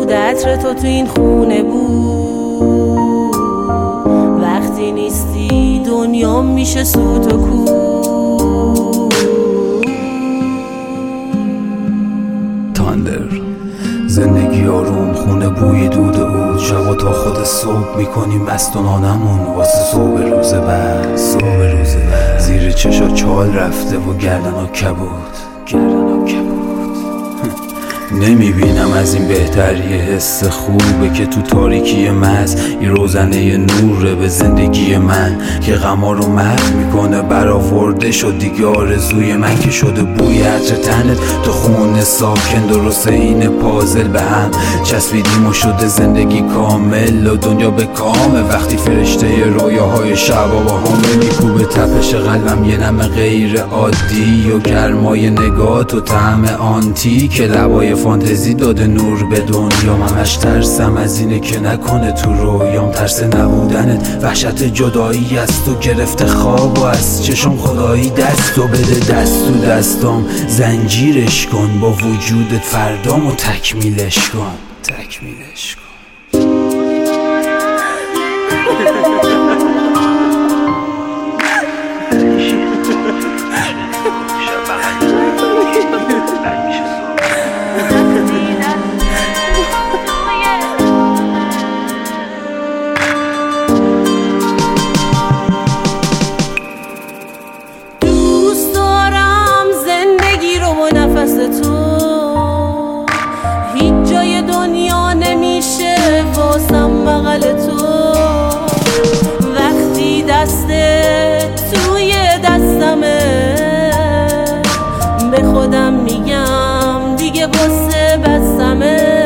بوده عطر تو تو این خونه بود. وقتی نیستی دنیا میشه سوت و کو. زندگی آروم خونه بوی دود عود، شبا تا خود صبح میکنیم مستونانمون واسه صبح روز بعد. زیر چشا چال رفته و گردنا کبود. نمیبینم از این بهتر یه حس خوبه که تو تاریکی محض یه روزنه نوره به زندگی من که غما رو محو میکنه. برآورده شد دیگه آرزوی من که شده بوی عطر تنت تو خونه ساکن، درست این پازل به هم چسبیدیم و شده زندگی کامل و دنیا به کامه. وقتی فرشته رویاهای شبا با همه میکوبه تپش قلبم یه نم غیر عادی و گرمای نگات و طعم آنتی که لبای فانتزی داده نور به دنیام. همش ترسم از اینه که نکنه تو رویام، ترس نبودنت وحشت جدایی است و گرفته خواب و از چشم خدایی دستو بده دست تو دستام. زنجیرش کن با وجودت فردامو تکمیلش کن. هیچ جای دنیا نمیشه واسم بغل تو. وقتی دستت توی دستمه به خودم میگم دیگه واسه بسمه.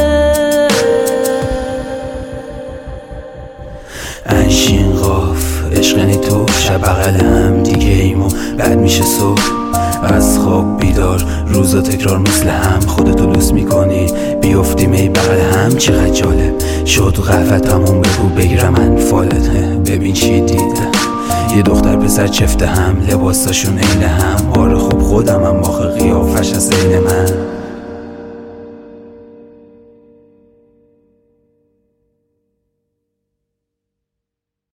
انشین قاف عشقنی تو شب بغل هم دیگه ایمو بعد میشه صبح از خواب بیدار. روزا تکرار مثل هم خودتو لوس میکنی بیافتیم ای بغل هم. چقدر جالب شد قهوه تموم بگو بگیرم انفالت. ببین چی دیدم یه دختر پسر چفته هم لباساشون عین هم. آره خوب خودم هم آخه قیافش از عین من.